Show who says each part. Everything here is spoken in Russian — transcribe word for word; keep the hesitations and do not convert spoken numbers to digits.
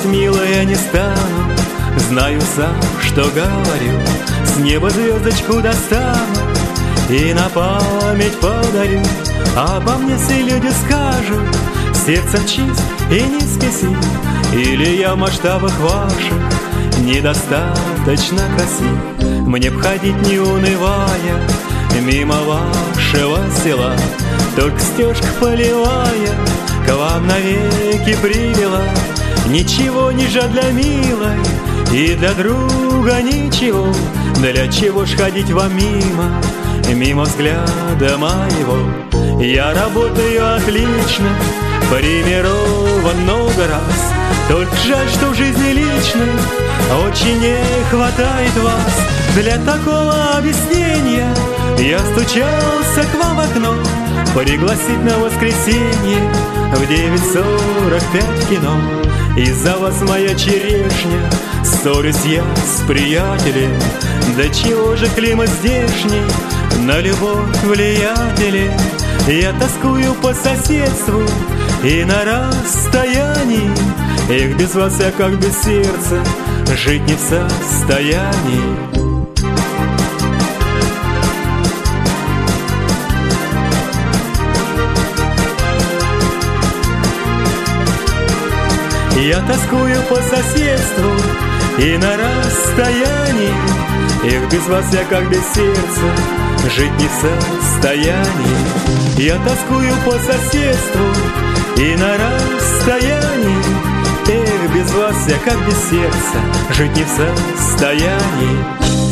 Speaker 1: Спорить, милая, не стану, знаю сам, что говорю. С неба звездочку достану и на память подарю. Обо мне все люди скажут: сердцем чист и не спесив. Или я в масштабах ваших недостаточно красив. Мне б ходить не унывая мимо вашего села, только стежка полевая к вам навеки привела. Ничего не жаль для милой и для друга ничего. Для чего ж ходить вам мимо, мимо взгляда моего? Я работаю отлично, примирован много раз. Только жаль, что в жизни личной очень не хватает вас. Для такого объяснения я стучался к вам в окно, пригласить на воскресенье в девять сорок пять в кино. Из-за вас моя черешня, ссорюсь я с приятелем. Да чего же климат здешний на любовь влиятелен? Я тоскую по соседству и на расстоянии. Эх, без вас я как без сердца жить не в состоянии. Я тоскую по соседству и на расстоянии. Эх, без вас я как без сердца жить не в состоянии. Я тоскую по соседству и на расстоянии. Эх, без вас я как без сердца жить не в состоянии.